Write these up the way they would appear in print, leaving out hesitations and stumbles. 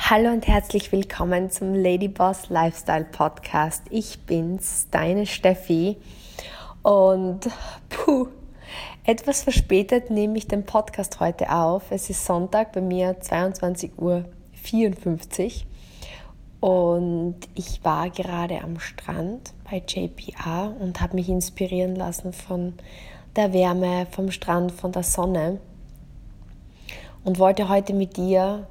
Hallo und herzlich willkommen zum Ladyboss Lifestyle Podcast. Ich bin's, deine Steffi, und etwas verspätet nehme ich den Podcast heute auf. Es ist Sonntag, bei mir 22:54 Uhr und ich war gerade am Strand bei JPA und habe mich inspirieren lassen von der Wärme, vom Strand, von der Sonne und wollte heute mit dir,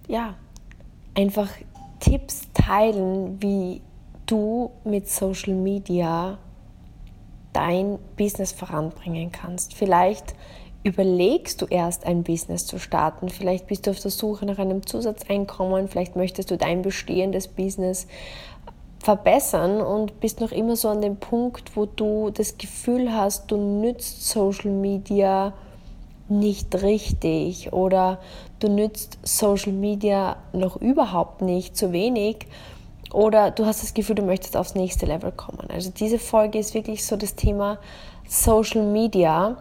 einfach Tipps teilen, wie du mit Social Media dein Business voranbringen kannst. Vielleicht überlegst du erst, ein Business zu starten. Vielleicht bist du auf der Suche nach einem Zusatzeinkommen. Vielleicht möchtest du dein bestehendes Business verbessern und bist noch immer so an dem Punkt, wo du das Gefühl hast, du nützt Social Media nicht richtig oder du nützt Social Media noch überhaupt nicht, zu wenig, oder du hast das Gefühl, du möchtest aufs nächste Level kommen. Also diese Folge ist wirklich so das Thema Social Media,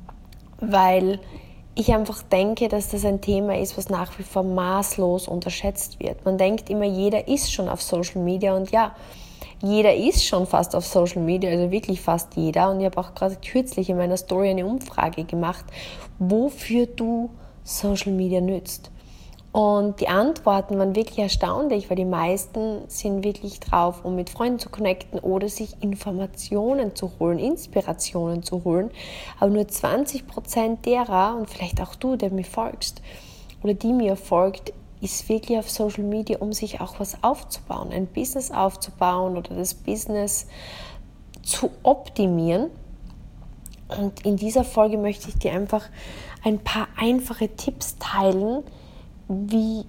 weil ich einfach denke, dass das ein Thema ist, was nach wie vor maßlos unterschätzt wird. Man denkt immer, jeder ist schon auf Social Media, und ja, jeder ist schon fast auf Social Media, also wirklich fast jeder. Und ich habe auch gerade kürzlich in meiner Story eine Umfrage gemacht, wofür du Social Media nützt. Und die Antworten waren wirklich erstaunlich, weil die meisten sind wirklich drauf, um mit Freunden zu connecten oder sich Informationen zu holen, Inspirationen zu holen. Aber nur 20% derer, und vielleicht auch du, der mir folgst oder die mir folgt, ist wirklich auf Social Media, um sich auch was aufzubauen, ein Business aufzubauen oder das Business zu optimieren. Und in dieser Folge möchte ich dir einfach ein paar einfache Tipps teilen, wie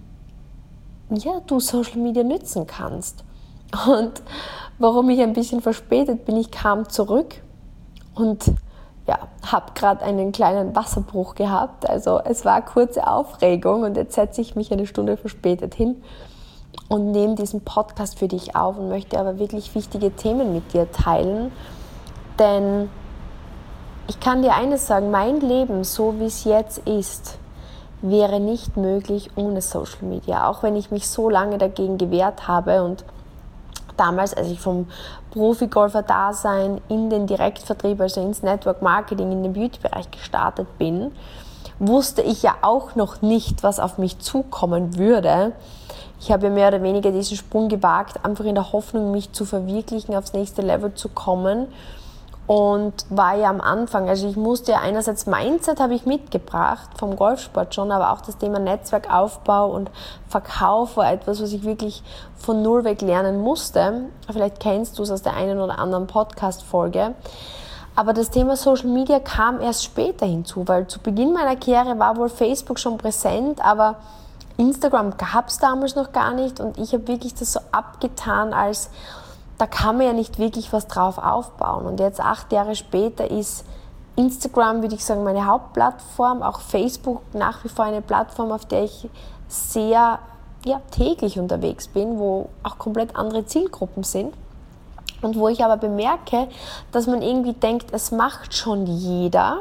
du Social Media nützen kannst. Und warum ich ein bisschen verspätet bin, ich kam zurück und habe gerade einen kleinen Wasserbruch gehabt. Also es war kurze Aufregung und jetzt setze ich mich eine Stunde verspätet hin und nehme diesen Podcast für dich auf und möchte aber wirklich wichtige Themen mit dir teilen. Denn ich kann dir eines sagen, mein Leben, so wie es jetzt ist, wäre nicht möglich ohne Social Media. Auch wenn ich mich so lange dagegen gewehrt habe und damals, als ich vom Profi-Golfer-Dasein in den Direktvertrieb, also ins Network-Marketing, in den Beauty-Bereich gestartet bin, wusste ich ja auch noch nicht, was auf mich zukommen würde. Ich habe mehr oder weniger diesen Sprung gewagt, einfach in der Hoffnung, mich zu verwirklichen, aufs nächste Level zu kommen. Und war ja am Anfang, also ich musste ja einerseits Mindset habe ich mitgebracht, vom Golfsport schon, aber auch das Thema Netzwerkaufbau und Verkauf war etwas, was ich wirklich von null weg lernen musste. Vielleicht kennst du es aus der einen oder anderen Podcast-Folge. Aber das Thema Social Media kam erst später hinzu, weil zu Beginn meiner Karriere war wohl Facebook schon präsent, aber Instagram gab es damals noch gar nicht, und ich habe wirklich das so abgetan, als da kann man ja nicht wirklich was drauf aufbauen. Und jetzt 8 Jahre später ist Instagram, würde ich sagen, meine Hauptplattform, auch Facebook nach wie vor eine Plattform, auf der ich sehr täglich unterwegs bin, wo auch komplett andere Zielgruppen sind. Und wo ich aber bemerke, dass man irgendwie denkt, es macht schon jeder.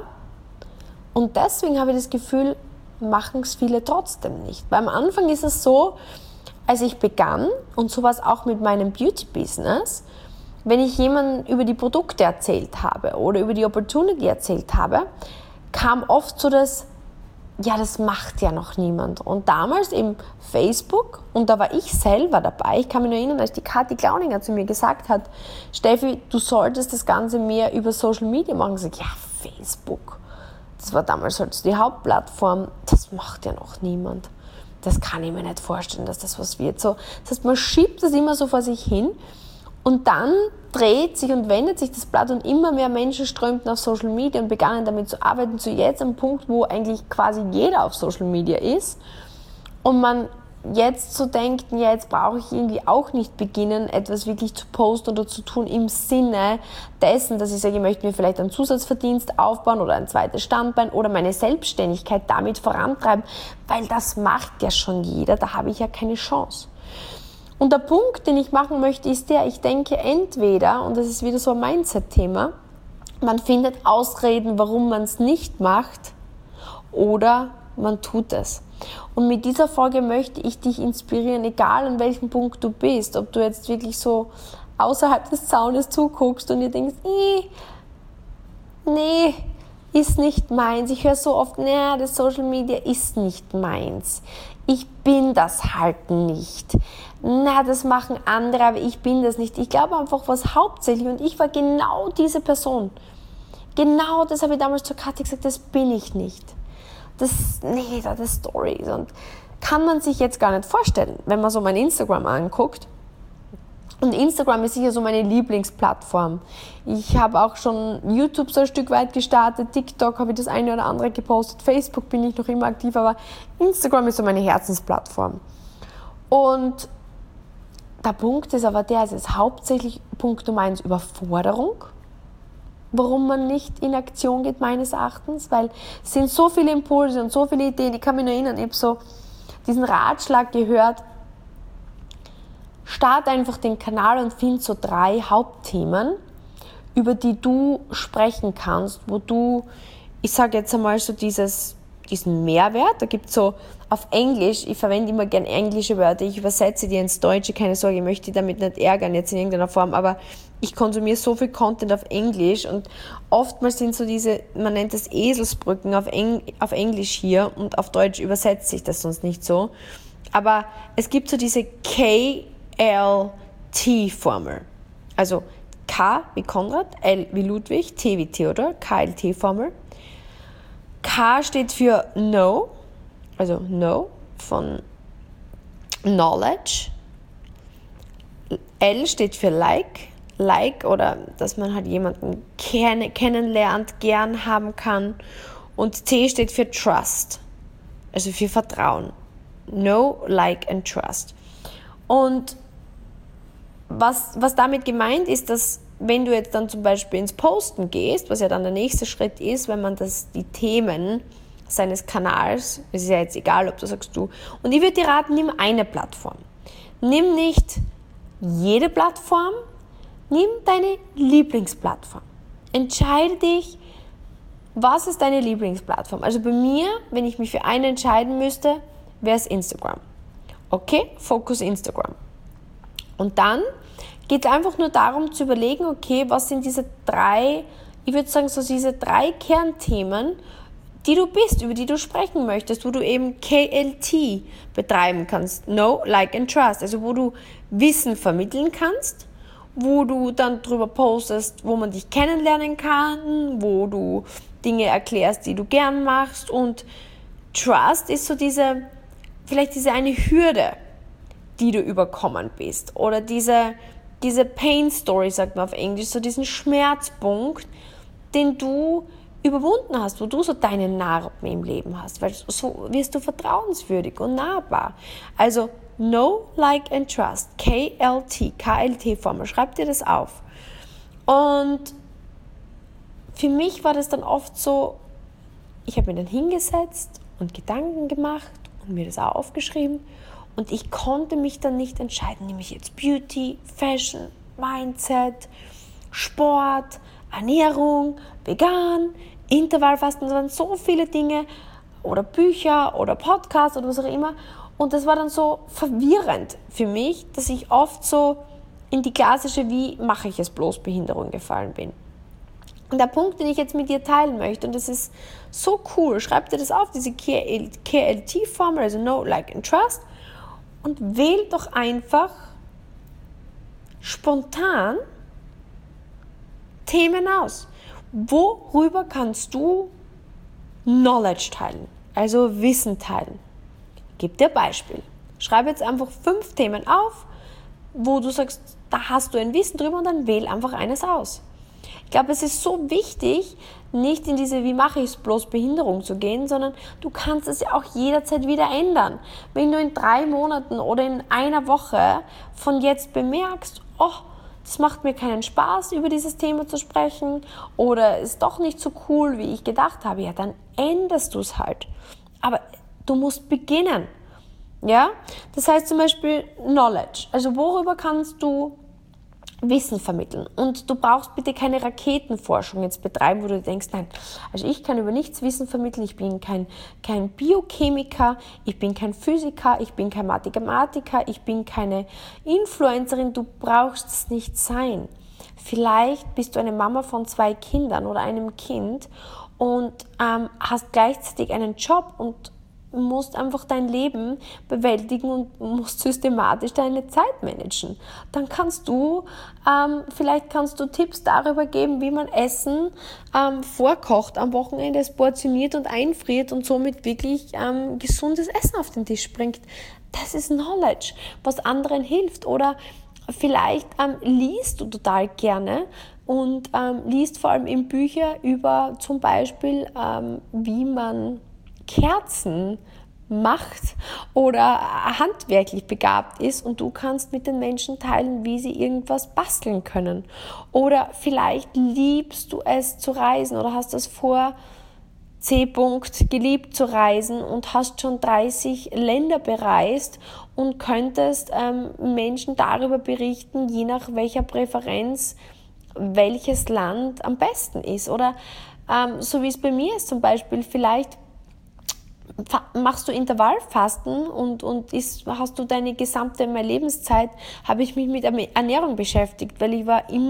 Und deswegen habe ich das Gefühl, machen es viele trotzdem nicht. Weil am Anfang ist es so, als ich begann, und so war es auch mit meinem Beauty-Business, wenn ich jemandem über die Produkte erzählt habe oder über die Opportunity erzählt habe, kam oft so das macht ja noch niemand. Und damals im Facebook, und da war ich selber dabei, ich kann mich nur erinnern, als die Kathi Glauninger zu mir gesagt hat, Steffi, du solltest das Ganze mehr über Social Media machen. Ich sage, Facebook, das war damals halt die Hauptplattform, das macht ja noch niemand. Das kann ich mir nicht vorstellen, dass das was wird. So, das heißt, man schiebt das immer so vor sich hin und dann dreht sich und wendet sich das Blatt und immer mehr Menschen strömten auf Social Media und begannen damit zu arbeiten, zu jetzt am Punkt, wo eigentlich quasi jeder auf Social Media ist und man jetzt so denkt, jetzt brauche ich irgendwie auch nicht beginnen, etwas wirklich zu posten oder zu tun im Sinne dessen, dass ich sage, ich möchte mir vielleicht einen Zusatzverdienst aufbauen oder ein zweites Standbein oder meine Selbstständigkeit damit vorantreiben, weil das macht ja schon jeder, da habe ich ja keine Chance. Und der Punkt, den ich machen möchte, ist ich denke entweder, und das ist wieder so ein Mindset-Thema, man findet Ausreden, warum man es nicht macht, oder man tut es. Und mit dieser Folge möchte ich dich inspirieren, egal an welchem Punkt du bist, ob du jetzt wirklich so außerhalb des Zaunes zuguckst und dir denkst, nee, ist nicht meins. Ich höre so oft, das Social Media ist nicht meins. Ich bin das halt nicht. Das machen andere, aber ich bin das nicht. Ich glaube einfach, was hauptsächlich, und ich war genau diese Person. Genau das habe ich damals zur Kathi gesagt, das bin ich nicht. Das Stories. Und kann man sich jetzt gar nicht vorstellen, wenn man so mein Instagram anguckt. Und Instagram ist sicher so meine Lieblingsplattform. Ich habe auch schon YouTube so ein Stück weit gestartet, TikTok habe ich das eine oder andere gepostet, Facebook bin ich noch immer aktiv, aber Instagram ist so meine Herzensplattform. Und der Punkt ist aber es ist hauptsächlich Punkt Nummer 1 Überforderung, warum man nicht in Aktion geht, meines Erachtens, weil es sind so viele Impulse und so viele Ideen. Ich kann mich noch erinnern, ich habe so diesen Ratschlag gehört, start einfach den Kanal und find so 3 Hauptthemen, über die du sprechen kannst, wo du, ich sage jetzt einmal so diesen Mehrwert, da gibt es so auf Englisch, ich verwende immer gerne englische Wörter, ich übersetze die ins Deutsche, keine Sorge, ich möchte dich damit nicht ärgern jetzt in irgendeiner Form, aber ich konsumiere so viel Content auf Englisch und oftmals sind so diese, man nennt das Eselsbrücken auf Englisch hier und auf Deutsch übersetzt sich das sonst nicht so, aber es gibt so diese KLT-Formel, also K wie Konrad, L wie Ludwig, T wie Theodor, KLT-Formel. K steht für Know, also Know von Knowledge. L steht für Like oder dass man halt jemanden kennenlernt, gern haben kann. Und T steht für Trust, also für Vertrauen. Know, Like and Trust. Und was damit gemeint ist, dass wenn du jetzt dann zum Beispiel ins Posten gehst, was ja dann der nächste Schritt ist, wenn man die Themen seines Kanals, es ist ja jetzt egal, ob du sagst und ich würde dir raten, nimm eine Plattform. Nimm nicht jede Plattform, nimm deine Lieblingsplattform. Entscheide dich, was ist deine Lieblingsplattform. Also bei mir, wenn ich mich für eine entscheiden müsste, wäre es Instagram. Okay, Fokus Instagram. Und dann geht es einfach nur darum zu überlegen, okay, was sind diese 3, ich würde sagen, so diese 3 Kernthemen, die du bist, über die du sprechen möchtest, wo du eben KLT betreiben kannst, Know, Like and Trust, also wo du Wissen vermitteln kannst, wo du dann drüber postest, wo man dich kennenlernen kann, wo du Dinge erklärst, die du gern machst, und Trust ist so vielleicht diese eine Hürde, die du überkommen bist, oder diese Pain Story, sagt man auf Englisch, so diesen Schmerzpunkt, den du überwunden hast, wo du so deine Narben im Leben hast, weil so wirst du vertrauenswürdig und nahbar. Also Know, Like and Trust, KLT-Formel, schreib dir das auf. Und für mich war das dann oft so, ich habe mir dann hingesetzt und Gedanken gemacht und mir das auch aufgeschrieben. Und ich konnte mich dann nicht entscheiden, nehme ich jetzt Beauty, Fashion, Mindset, Sport, Ernährung, vegan, Intervallfasten, das waren so viele Dinge, oder Bücher oder Podcasts oder was auch immer. Und das war dann so verwirrend für mich, dass ich oft so in die klassische wie mache ich es bloß Behinderung gefallen bin. Und der Punkt, den ich jetzt mit dir teilen möchte, und das ist so cool, schreib dir das auf, diese KLT-Formel, also Know, Like and Trust, und wähl doch einfach spontan Themen aus. Worüber kannst du Knowledge teilen, also Wissen teilen? Ich gebe dir ein Beispiel. Schreibe jetzt einfach 5 Themen auf, wo du sagst, da hast du ein Wissen drüber, und dann wähl einfach eines aus. Ich glaube, es ist so wichtig, nicht in diese wie mache ich es bloß Behinderung zu gehen, sondern du kannst es ja auch jederzeit wieder ändern. Wenn du in 3 Monaten oder in einer Woche von jetzt bemerkst, das macht mir keinen Spaß, über dieses Thema zu sprechen, oder ist doch nicht so cool, wie ich gedacht habe, ja, dann änderst du es halt. Aber du musst beginnen. Ja? Das heißt zum Beispiel Knowledge. Also worüber kannst du Wissen vermitteln. Und du brauchst bitte keine Raketenforschung jetzt betreiben, wo du denkst, nein, also ich kann über nichts Wissen vermitteln, ich bin kein Biochemiker, ich bin kein Physiker, ich bin kein Mathematiker, ich bin keine Influencerin, du brauchst es nicht sein. Vielleicht bist du eine Mama von 2 Kindern oder einem Kind und hast gleichzeitig einen Job und musst einfach dein Leben bewältigen und musst systematisch deine Zeit managen. Dann kannst du, vielleicht kannst du Tipps darüber geben, wie man Essen vorkocht am Wochenende, es portioniert und einfriert und somit wirklich gesundes Essen auf den Tisch bringt. Das ist Knowledge, was anderen hilft. Oder vielleicht liest du total gerne und liest vor allem in Bücher über zum Beispiel, wie man Kerzen macht oder handwerklich begabt ist und du kannst mit den Menschen teilen, wie sie irgendwas basteln können. Oder vielleicht liebst du es zu reisen oder hast es vor, C. geliebt zu reisen und hast schon 30 Länder bereist und könntest Menschen darüber berichten, je nach welcher Präferenz welches Land am besten ist. Oder so wie es bei mir ist zum Beispiel, vielleicht machst du Intervallfasten und hast du deine gesamte Lebenszeit, habe ich mich mit Ernährung beschäftigt, weil ich habe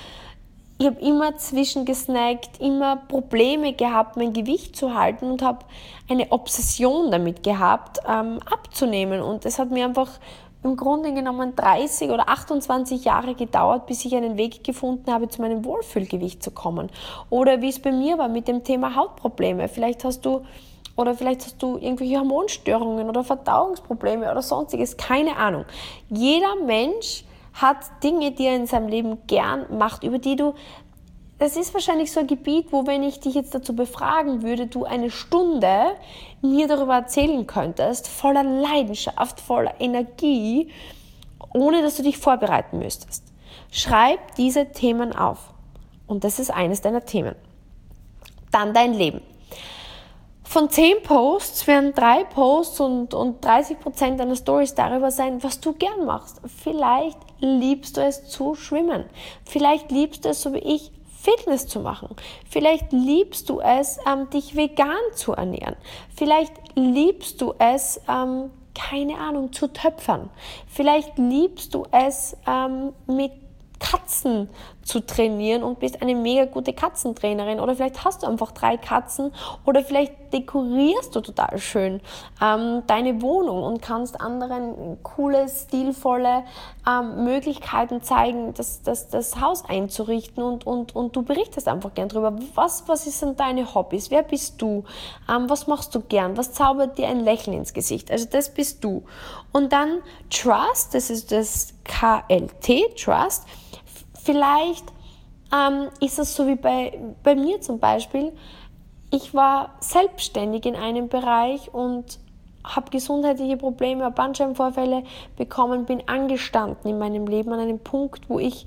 immer zwischengesnackt, immer Probleme gehabt, mein Gewicht zu halten und habe eine Obsession damit gehabt, abzunehmen. Und es hat mir einfach im Grunde genommen 30 oder 28 Jahre gedauert, bis ich einen Weg gefunden habe, zu meinem Wohlfühlgewicht zu kommen. Oder wie es bei mir war mit dem Thema Hautprobleme. Vielleicht hast du irgendwelche Hormonstörungen oder Verdauungsprobleme oder sonstiges, keine Ahnung. Jeder Mensch hat Dinge, die er in seinem Leben gern macht, das ist wahrscheinlich so ein Gebiet, wo, wenn ich dich jetzt dazu befragen würde, du eine Stunde mir darüber erzählen könntest, voller Leidenschaft, voller Energie, ohne dass du dich vorbereiten müsstest. Schreib diese Themen auf. Und das ist eines deiner Themen. Dann dein Leben. Von 10 Posts werden 3 Posts und 30% deiner Stories darüber sein, was du gern machst. Vielleicht liebst du es zu schwimmen. Vielleicht liebst du es, so wie ich, Fitness zu machen. Vielleicht liebst du es, dich vegan zu ernähren. Vielleicht liebst du es, keine Ahnung, zu töpfern. Vielleicht liebst du es, mit Katzen zu trainieren und bist eine mega gute Katzentrainerin, oder vielleicht hast du einfach 3 Katzen, oder vielleicht dekorierst du total schön deine Wohnung und kannst anderen coole, stilvolle Möglichkeiten zeigen, das Haus einzurichten, und du berichtest einfach gern drüber. Was sind deine Hobbys? Wer bist du? Was machst du gern? Was zaubert dir ein Lächeln ins Gesicht? Also das bist du. Und dann Trust, das ist das KLT, Trust. Vielleicht ist es so wie bei mir zum Beispiel. Ich war selbstständig in einem Bereich und habe gesundheitliche Probleme, habe Bandscheibenvorfälle bekommen, bin angestanden in meinem Leben an einem Punkt, wo ich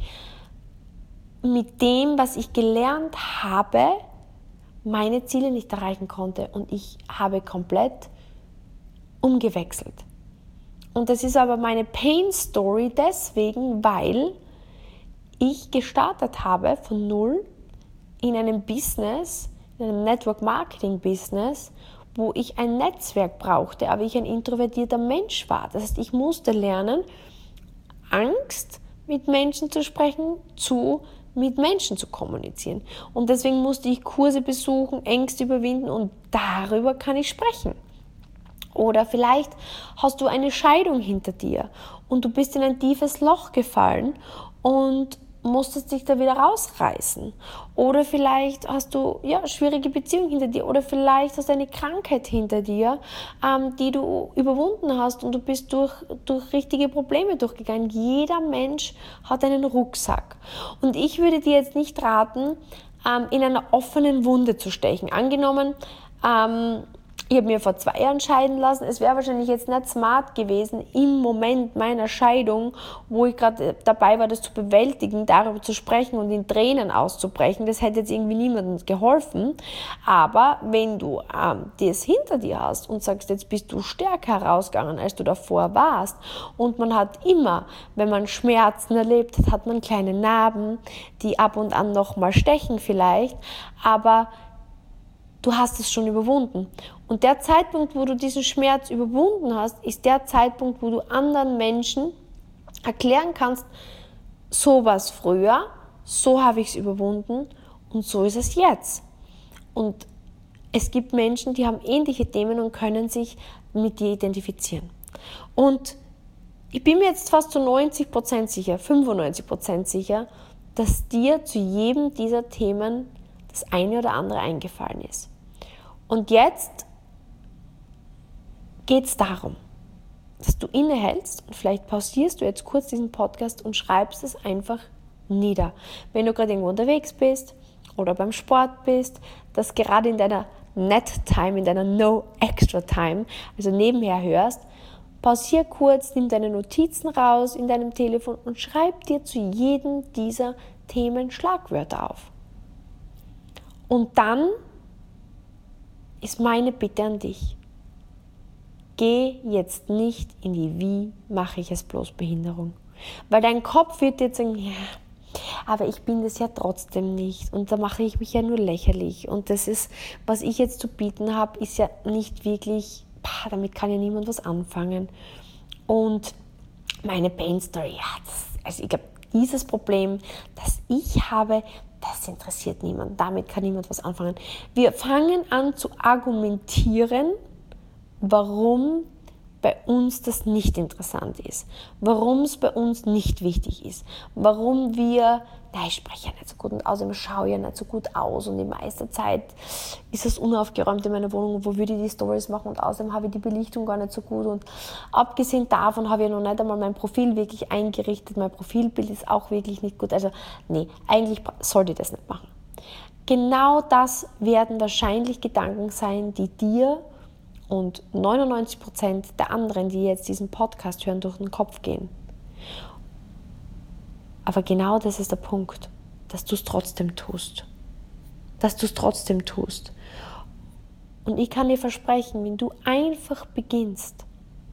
mit dem, was ich gelernt habe, meine Ziele nicht erreichen konnte, und ich habe komplett umgewechselt. Und das ist aber meine Pain Story deswegen, weil ich gestartet habe von 0 in einem Business, in einem Network Marketing Business, wo ich ein Netzwerk brauchte, aber ich ein introvertierter Mensch war. Das heißt, ich musste lernen, Angst mit Menschen zu sprechen, mit Menschen zu kommunizieren. Und deswegen musste ich Kurse besuchen, Ängste überwinden, und darüber kann ich sprechen. Oder vielleicht hast du eine Scheidung hinter dir und du bist in ein tiefes Loch gefallen und musstest dich da wieder rausreißen. Oder vielleicht hast du schwierige Beziehungen hinter dir, oder vielleicht hast du eine Krankheit hinter dir, die du überwunden hast, und du bist durch richtige Probleme durchgegangen. Jeder Mensch hat einen Rucksack. Und ich würde dir jetzt nicht raten, in einer offenen Wunde zu stechen. Angenommen, Ich habe mir vor 2 Jahren scheiden lassen. Es wäre wahrscheinlich jetzt nicht smart gewesen, im Moment meiner Scheidung, wo ich gerade dabei war, das zu bewältigen, darüber zu sprechen und in Tränen auszubrechen. Das hätte jetzt irgendwie niemandem geholfen. Aber wenn du das hinter dir hast und sagst, jetzt bist du stärker herausgegangen, als du davor warst, und man hat immer, wenn man Schmerzen erlebt hat, hat man kleine Narben, die ab und an nochmal stechen vielleicht, aber du hast es schon überwunden. Und der Zeitpunkt, wo du diesen Schmerz überwunden hast, ist der Zeitpunkt, wo du anderen Menschen erklären kannst, so war es früher, so habe ich es überwunden und so ist es jetzt. Und es gibt Menschen, die haben ähnliche Themen und können sich mit dir identifizieren. Und ich bin mir jetzt fast zu 90% sicher, 95% sicher, dass dir zu jedem dieser Themen das eine oder andere eingefallen ist. Und jetzt geht es darum, dass du innehältst und vielleicht pausierst du jetzt kurz diesen Podcast und schreibst es einfach nieder. Wenn du gerade irgendwo unterwegs bist oder beim Sport bist, dass gerade in deiner Net-Time, in deiner No-Extra-Time, also nebenher hörst, pausier kurz, nimm deine Notizen raus in deinem Telefon und schreib dir zu jedem dieser Themen Schlagwörter auf. Und dann ist meine Bitte an dich. Geh jetzt nicht in die Wie mache ich es bloß Behinderung. Weil dein Kopf wird jetzt sagen, ja, aber ich bin das ja trotzdem nicht und da mache ich mich ja nur lächerlich. Und das ist, was ich jetzt zu bieten habe, ist ja nicht wirklich, damit kann ja niemand was anfangen. Und meine Pain Story, also ich glaube, dieses Problem, das ich habe, das interessiert niemand. Damit kann niemand was anfangen. Wir fangen an zu argumentieren, warum bei uns das nicht interessant ist, warum es bei uns nicht wichtig ist, warum wir, ich spreche ja nicht so gut und außerdem schaue ja nicht so gut aus und die meiste Zeit ist es unaufgeräumt in meiner Wohnung, wo würde ich die Stories machen und außerdem habe ich die Belichtung gar nicht so gut und abgesehen davon habe ich noch nicht einmal mein Profil wirklich eingerichtet, mein Profilbild ist auch wirklich nicht gut, also nee, eigentlich sollte ich das nicht machen. Genau das werden wahrscheinlich Gedanken sein, die dir und 99% der anderen, die jetzt diesen Podcast hören, durch den Kopf gehen. Aber genau das ist der Punkt, dass du es trotzdem tust. Dass du es trotzdem tust. Und ich kann dir versprechen, wenn du einfach beginnst,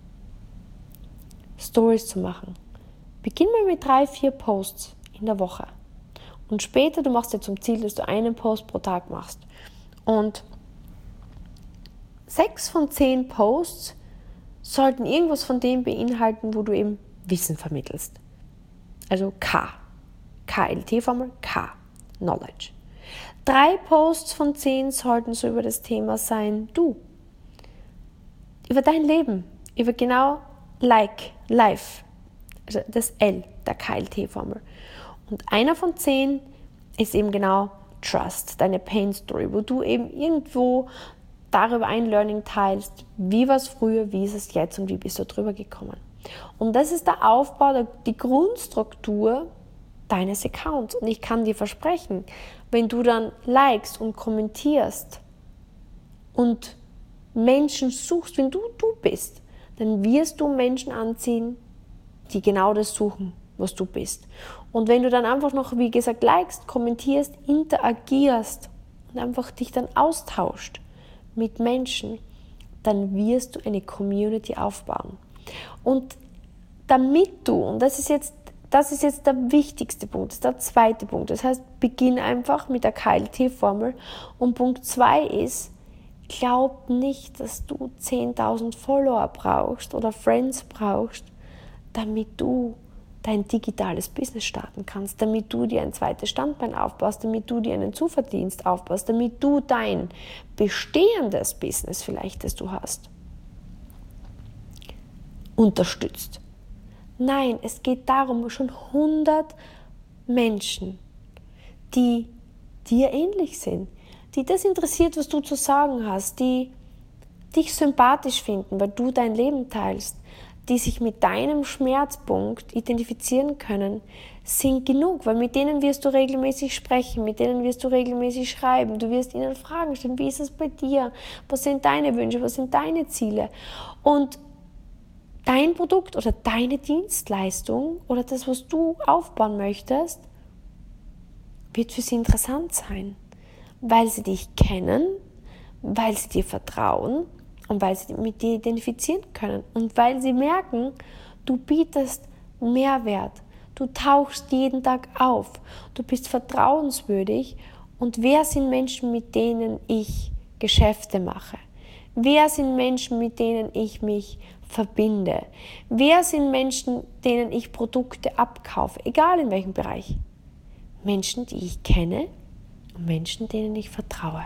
Stories zu machen, beginn mal mit 3-4 Posts in der Woche. Und später, du machst dir zum Ziel, dass du einen Post pro Tag machst. Und 6 von 10 Posts sollten irgendwas von dem beinhalten, wo du eben Wissen vermittelst. Also KLT-Formel, K, Knowledge. 3 Posts von 10 sollten so über das Thema sein, du. Über dein Leben, über genau Life, also das L der KLT-Formel. Und einer von 10 ist eben genau Trust, deine Pain Story, wo du eben irgendwo darüber ein Learning teilst, wie war es früher, wie ist es jetzt und wie bist du drüber gekommen. Und das ist der Aufbau, die Grundstruktur deines Accounts. Und ich kann dir versprechen, wenn du dann likest und kommentierst und Menschen suchst, wenn du bist, dann wirst du Menschen anziehen, die genau das suchen, was du bist. Und wenn du dann einfach noch, wie gesagt, likest, kommentierst, interagierst und einfach dich dann austauscht mit Menschen, dann wirst du eine Community aufbauen. Und damit du, und das ist jetzt der wichtigste Punkt, das ist der zweite Punkt, das heißt, beginn einfach mit der KLT-Formel. Und Punkt 2 ist, glaub nicht, dass du 10.000 Follower brauchst oder Friends brauchst, damit du dein digitales Business starten kannst, damit du dir ein zweites Standbein aufbaust, damit du dir einen Zuverdienst aufbaust, damit du dein bestehendes Business vielleicht, das du hast, unterstützt. Nein, es geht darum, schon 100 Menschen, die dir ähnlich sind, die das interessiert, was du zu sagen hast, die dich sympathisch finden, weil du dein Leben teilst, die sich mit deinem Schmerzpunkt identifizieren können, sind genug, weil mit denen wirst du regelmäßig sprechen, mit denen wirst du regelmäßig schreiben, du wirst ihnen Fragen stellen, wie ist es bei dir, was sind deine Wünsche, was sind deine Ziele und dein Produkt oder deine Dienstleistung oder das, was du aufbauen möchtest, wird für sie interessant sein, weil sie dich kennen, weil sie dir vertrauen und weil sie mit dir identifizieren können und weil sie merken, du bietest Mehrwert, du tauchst jeden Tag auf, du bist vertrauenswürdig und wer sind Menschen, mit denen ich Geschäfte mache? Wer sind Menschen, mit denen ich mich verbinde? Wer sind Menschen, denen ich Produkte abkaufe, egal in welchem Bereich? Menschen, die ich kenne und Menschen, denen ich vertraue.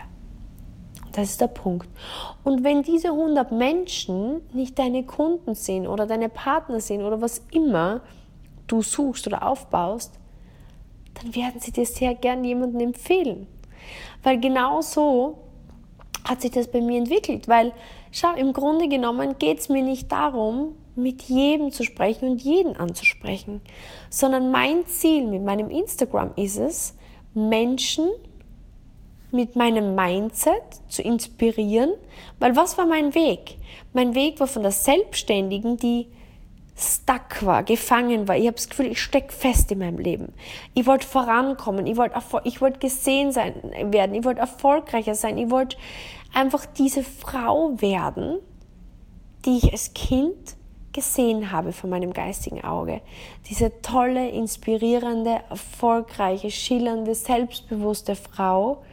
Das ist der Punkt. Und wenn diese 100 Menschen nicht deine Kunden sind oder deine Partner sind oder was immer du suchst oder aufbaust, dann werden sie dir sehr gern jemanden empfehlen. Weil genau so hat sich das bei mir entwickelt. Weil, schau, im Grunde genommen geht es mir nicht darum, mit jedem zu sprechen und jeden anzusprechen, sondern mein Ziel mit meinem Instagram ist es, Menschen mit meinem Mindset zu inspirieren, weil was war mein Weg? Mein Weg war von der Selbstständigen, die stuck war, gefangen war. Ich habe das Gefühl, ich stecke fest in meinem Leben. Ich wollte vorankommen, ich wollte gesehen werden, ich wollte erfolgreicher sein, ich wollte einfach diese Frau werden, die ich als Kind gesehen habe von meinem geistigen Auge. Diese tolle, inspirierende, erfolgreiche, schillernde, selbstbewusste Frau,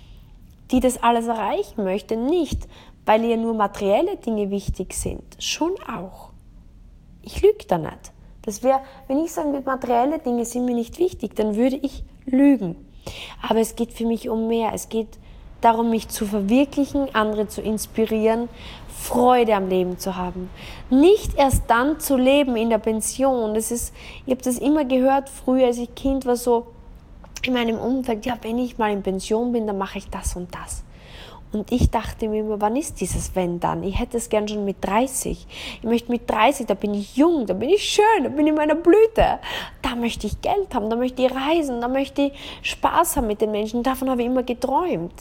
die das alles erreichen möchte, nicht, weil ihr nur materielle Dinge wichtig sind, schon auch. Ich lüge da nicht. Das wäre, wenn ich sage, materielle Dinge sind mir nicht wichtig, dann würde ich lügen. Aber es geht für mich um mehr. Es geht darum, mich zu verwirklichen, andere zu inspirieren, Freude am Leben zu haben. Nicht erst dann zu leben in der Pension. Ich habe das immer gehört früher, als ich Kind war, so in meinem Umfeld, ja, wenn ich mal in Pension bin, dann mache ich das und das. Und ich dachte mir immer, wann ist dieses wenn dann? Ich hätte es gern schon mit 30. Ich möchte mit 30, da bin ich jung, da bin ich schön, da bin ich in meiner Blüte. Da möchte ich Geld haben, da möchte ich reisen, da möchte ich Spaß haben mit den Menschen. Davon habe ich immer geträumt.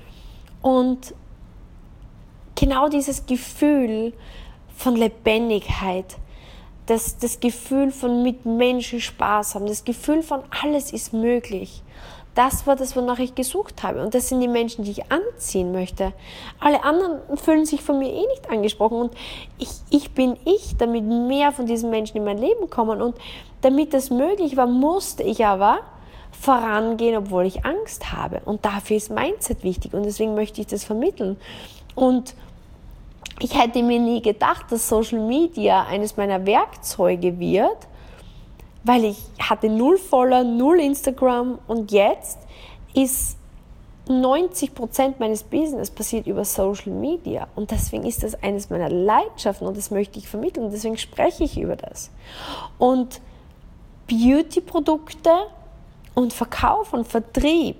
Und genau dieses Gefühl von Lebendigkeit, das Gefühl von mit Menschen Spaß haben, das Gefühl von alles ist möglich, das war das, wonach ich gesucht habe. Und das sind die Menschen, die ich anziehen möchte. Alle anderen fühlen sich von mir nicht angesprochen. Und ich bin ich, damit mehr von diesen Menschen in mein Leben kommen. Und damit das möglich war, musste ich aber vorangehen, obwohl ich Angst habe. Und dafür ist Mindset wichtig. Und deswegen möchte ich das vermitteln. Und ich hätte mir nie gedacht, dass Social Media eines meiner Werkzeuge wird, weil ich hatte 0 Follower, 0 Instagram und jetzt ist 90% meines Business passiert über Social Media und deswegen ist das eines meiner Leidenschaften und das möchte ich vermitteln und deswegen spreche ich über das. Und Beauty-Produkte und Verkauf und Vertrieb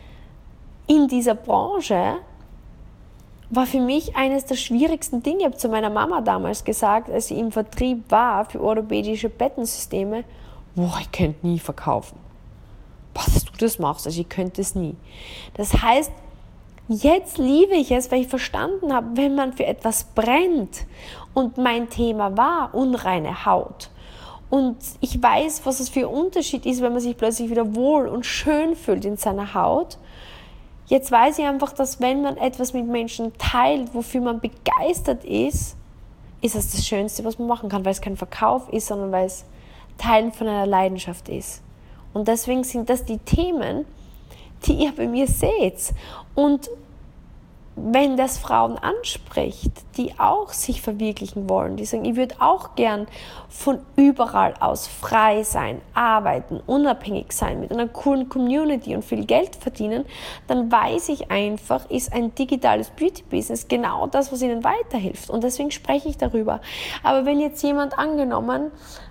in dieser Branche war für mich eines der schwierigsten Dinge. Ich habe zu meiner Mama damals gesagt, als sie im Vertrieb war für orthopädische Bettensysteme, ich könnte nie verkaufen. Dass du das machst, also ich könnte es nie. Das heißt, jetzt liebe ich es, weil ich verstanden habe, wenn man für etwas brennt und mein Thema war unreine Haut und ich weiß, was es für ein Unterschied ist, wenn man sich plötzlich wieder wohl und schön fühlt in seiner Haut. Jetzt weiß ich einfach, dass wenn man etwas mit Menschen teilt, wofür man begeistert ist, ist das Schönste, was man machen kann, weil es kein Verkauf ist, sondern weil es Teilen von einer Leidenschaft ist. Und deswegen sind das die Themen, die ihr bei mir seht. Und wenn das Frauen anspricht, die auch sich verwirklichen wollen, die sagen, ich würde auch gern von überall aus frei sein, arbeiten, unabhängig sein, mit einer coolen Community und viel Geld verdienen, dann weiß ich einfach, ist ein digitales Beauty-Business genau das, was ihnen weiterhilft. Und deswegen spreche ich darüber. Aber wenn jetzt jemand angenommen,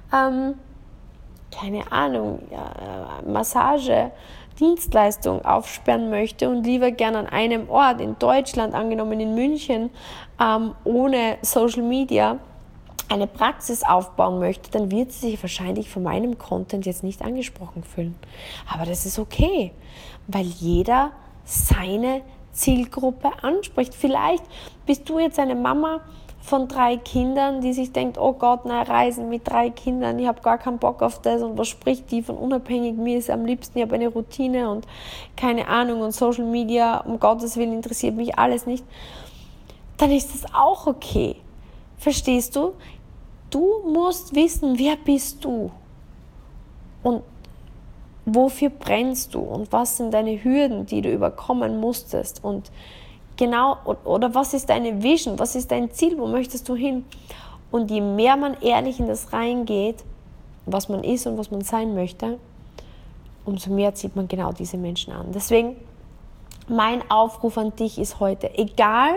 keine Ahnung, Massage, Dienstleistung aufsperren möchte und lieber gerne an einem Ort in Deutschland, angenommen in München, ohne Social Media, eine Praxis aufbauen möchte, dann wird sie sich wahrscheinlich von meinem Content jetzt nicht angesprochen fühlen. Aber das ist okay, weil jeder seine Zielgruppe anspricht. Vielleicht bist du jetzt eine Mama von 3 Kindern, die sich denkt, oh Gott, Reisen mit 3 Kindern, ich habe gar keinen Bock auf das und was spricht die von unabhängig, mir ist am liebsten, ich habe eine Routine und keine Ahnung und Social Media, um Gottes Willen interessiert mich alles nicht. Dann ist das auch okay. Verstehst du? Du musst wissen, wer bist du und wofür brennst du und was sind deine Hürden, die du überkommen musstest und genau, oder was ist deine Vision, was ist dein Ziel, wo möchtest du hin? Und je mehr man ehrlich in das reingeht, was man ist und was man sein möchte, umso mehr zieht man genau diese Menschen an. Deswegen, mein Aufruf an dich ist heute, egal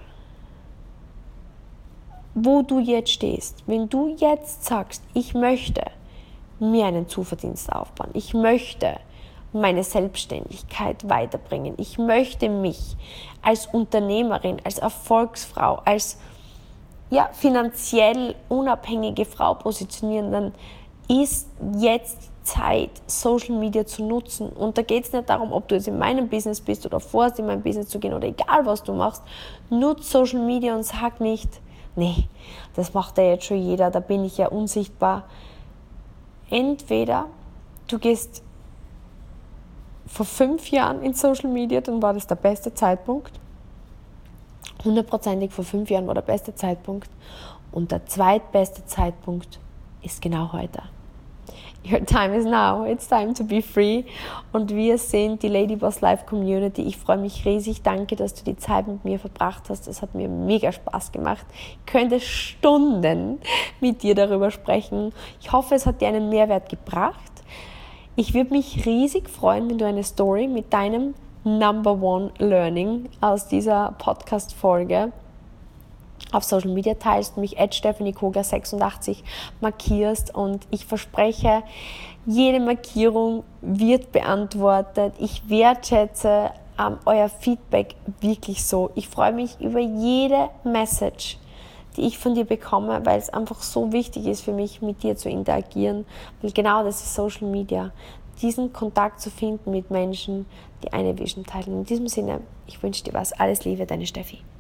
wo du jetzt stehst, wenn du jetzt sagst, ich möchte mir einen Zuverdienst aufbauen, ich möchte meine Selbstständigkeit weiterbringen, ich möchte mich als Unternehmerin, als Erfolgsfrau, als finanziell unabhängige Frau positionieren, dann ist jetzt Zeit, Social Media zu nutzen. Und da geht es nicht darum, ob du jetzt in meinem Business bist oder vorhast, in mein Business zu gehen oder egal, was du machst. Nutz Social Media und sag nicht, nee, das macht ja jetzt schon jeder, da bin ich ja unsichtbar. Entweder du gehst vor 5 Jahren in Social Media, dann war das der beste Zeitpunkt. 100%ig vor 5 Jahren war der beste Zeitpunkt. Und der zweitbeste Zeitpunkt ist genau heute. Your time is now. It's time to be free. Und wir sind die Ladyboss Life Community. Ich freue mich riesig. Danke, dass du die Zeit mit mir verbracht hast. Es hat mir mega Spaß gemacht. Ich könnte Stunden mit dir darüber sprechen. Ich hoffe, es hat dir einen Mehrwert gebracht. Ich würde mich riesig freuen, wenn du eine Story mit deinem Number One Learning aus dieser Podcast-Folge auf Social Media teilst, mich @stephaniekogler86 markierst und ich verspreche, jede Markierung wird beantwortet. Ich wertschätze euer Feedback wirklich so. Ich freue mich über jede Message, die ich von dir bekomme, weil es einfach so wichtig ist für mich, mit dir zu interagieren, weil genau das ist Social Media, diesen Kontakt zu finden mit Menschen, die eine Vision teilen. In diesem Sinne, ich wünsche dir was. Alles Liebe, deine Steffi.